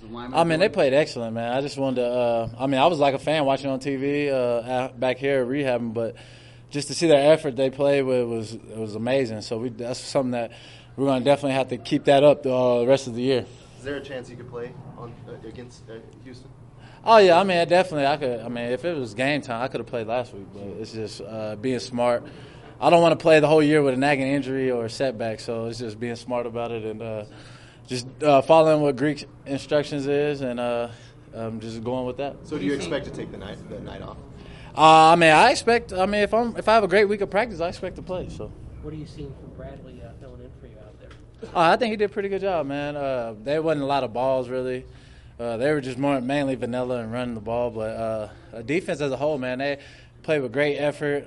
linemen? I mean, they played excellent, man. I just wanted to I was like a fan watching on TV back here rehabbing, but just to see their effort they played with was amazing. So that's something that we're going to definitely have to keep that up the rest of the year. Is there a chance you could play against Houston? Oh, yeah. I mean, definitely I could. I mean, if it was game time, I could have played last week. But it's just being smart. I don't want to play the whole year with a nagging injury or a setback, so it's just being smart about it and just following what Greek instructions is and just going with that. So do you expect to take the night off? I mean, I expect. I mean, if I have a great week of practice, I expect to play. So. What are you seeing from Bradley filling in for you out there? I think he did a pretty good job, man. There wasn't a lot of balls really. They were just mainly vanilla and running the ball, but defense as a whole, man, they played with great effort.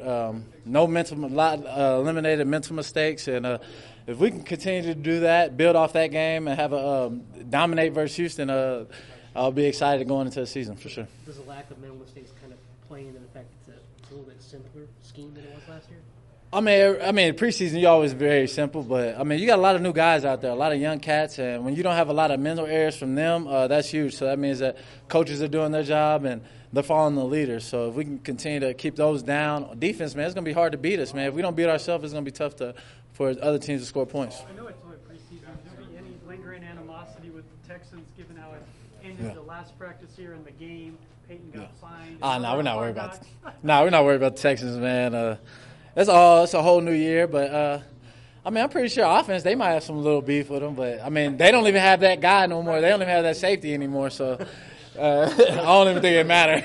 Eliminated mental mistakes, and if we can continue to do that, build off that game, and have a dominate versus Houston, I'll be excited going into the season for sure. Does the lack of mental mistakes kind of play into the fact that it's a little bit simpler scheme than it was last year? I mean, preseason you're always very simple, but I mean, you got a lot of new guys out there, a lot of young cats, and when you don't have a lot of mental errors from them, that's huge. So that means that coaches are doing their job and they're following the leaders. So if we can continue to keep those down, defense, man, it's going to be hard to beat us, man. If we don't beat ourselves, it's going to be tough for other teams to score points. I know it's only preseason. Is there any lingering animosity with the Texans, given how it ended the last practice here in the game? Peyton got fined. No, we're not worried about we're not worried about the Texans, man. It's a whole new year, but I mean, I'm pretty sure offense, they might have some little beef with them, but I mean, they don't even have that guy no more. They don't even have that safety anymore, so I don't even think it matters.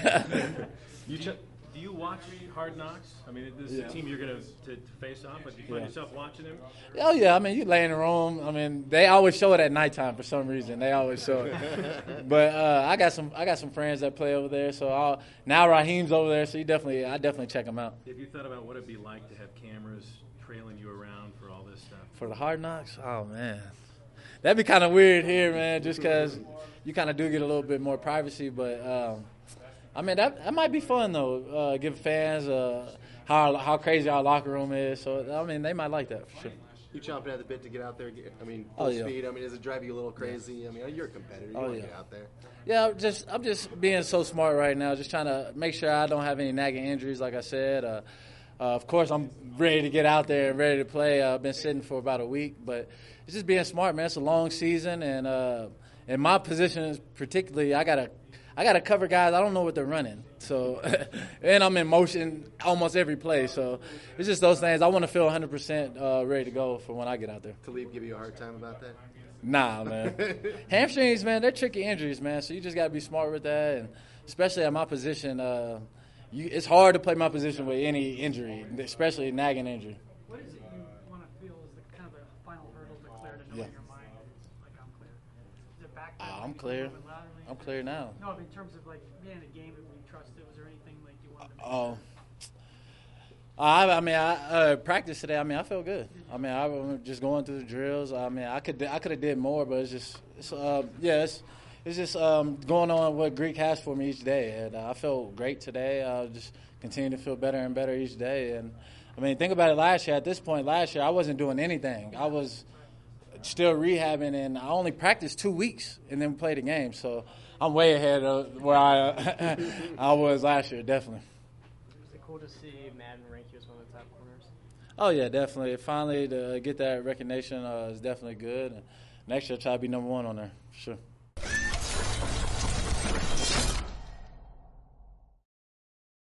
Do you watch Hard Knocks? I mean, this is a team you're going to face off, but do you find yourself watching them? Oh, yeah. I mean, you lay in the room. I mean, they always show it at nighttime for some reason. They always show it. But I got some friends that play over there. So now Raheem's over there, so I definitely check him out. Have you thought about what it'd be like to have cameras trailing you around for all this stuff? For the Hard Knocks? Oh, man. That'd be kind of weird here, man, just because you kind of do get a little bit more privacy. But, I mean, that might be fun, though, give fans how crazy our locker room is. So, I mean, they might like that for sure. You chomping at the bit to get out there? Full speed. I mean, does it drive you a little crazy? I mean, you're a competitor. You want to get out there. Yeah, I'm just being so smart right now, just trying to make sure I don't have any nagging injuries, like I said. Of course, I'm ready to get out there and ready to play. I've been sitting for about a week, but it's just being smart, man. It's a long season, and in my position particularly, I gotta cover guys. I don't know what they're running, so and I'm in motion almost every play. So it's just those things. I want to feel 100% ready to go for when I get out there. Talib give you a hard time about that? Nah, man. Hamstrings, man, they're tricky injuries, man. So you just gotta be smart with that, and especially at my position, it's hard to play my position with any injury, especially a nagging injury. What is it you want to feel is the kind of the final hurdle to clear to know in your mind? Like, I'm clear. Is it back? I'm clear. I'm clear now. No, in terms of like being in a game that we trusted, was there anything like you wanted to make? I practiced today. I mean, I felt good. I mean, I was just going through the drills. I mean, I could have did more, but it's just going on what Greek has for me each day, and I felt great today. I just continue to feel better and better each day. And I mean, think about it. Last year, I wasn't doing anything. I was still rehabbing, and I only practiced 2 weeks and then played a game. So I'm way ahead of where I was last year, definitely. Is it cool to see Madden rank you as one of the top corners? Oh, yeah, definitely. Finally, to get that recognition is definitely good. And next year, I'll try to be number one on there, for sure.